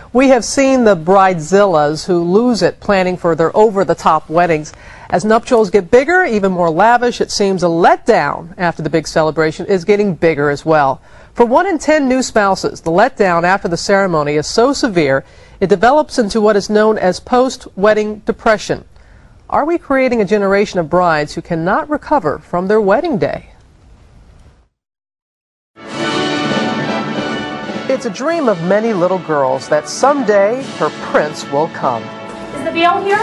We have seen the bridezillas who lose it planning for their over-the-top weddings. As nuptials get bigger, even more lavish, it seems a letdown after the big celebration is getting bigger as well. For 1 in 10 new spouses, the letdown after the ceremony is so severe, it develops into what is known as post-wedding depression. Are we creating a generation of brides who cannot recover from their wedding day? It's a dream of many little girls that someday her prince will come. Is the veil here?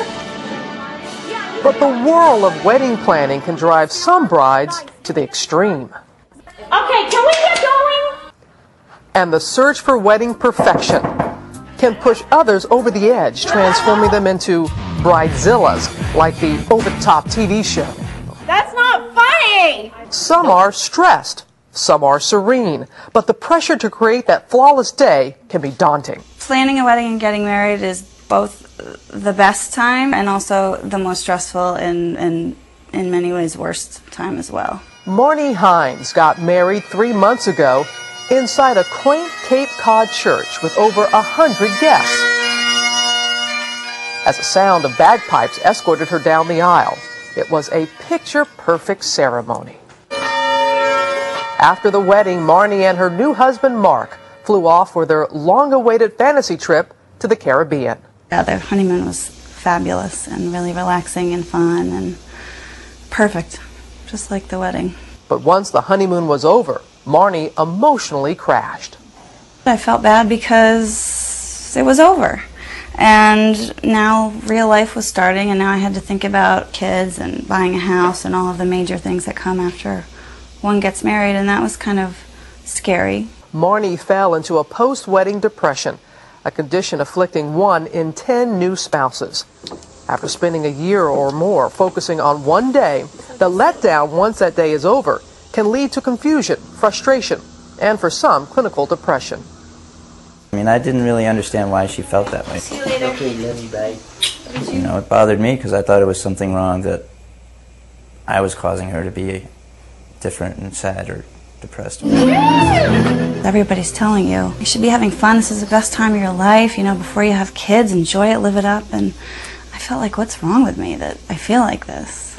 But the whirl of wedding planning can drive some brides to the extreme. Okay, can we get going? And the search for wedding perfection can push others over the edge, transforming them into bridezillas, like the over-the-top TV show. That's not funny! Some are stressed, some are serene, but the pressure to create that flawless day can be daunting. Planning a wedding and getting married is both the best time and also the most stressful and in many ways worst time as well. Marnie Hines got married 3 months ago inside a quaint Cape Cod church with over 100 guests. As the sound of bagpipes escorted her down the aisle, it was a picture-perfect ceremony. After the wedding, Marnie and her new husband, Mark, flew off for their long-awaited fantasy trip to the Caribbean. Yeah, the honeymoon was fabulous and really relaxing and fun and perfect, just like the wedding. But once the honeymoon was over, Marnie emotionally crashed. I felt bad because it was over. And now real life was starting, and now I had to think about kids and buying a house and all of the major things that come after one gets married, and that was kind of scary. Marnie fell into a post-wedding depression, a condition afflicting 1 in 10 new spouses. After spending a year or more focusing on one day, the letdown once that day is over can lead to confusion, frustration, and for some, clinical depression. I mean, I didn't really understand why she felt that way. See you later. Okay, love you, babe. You know, it bothered me because I thought it was something wrong, that I was causing her to be different and sad or depressed. Everybody's telling you, you should be having fun, this is the best time of your life, you know, before you have kids, enjoy it, live it up, and I felt like, what's wrong with me that I feel like this?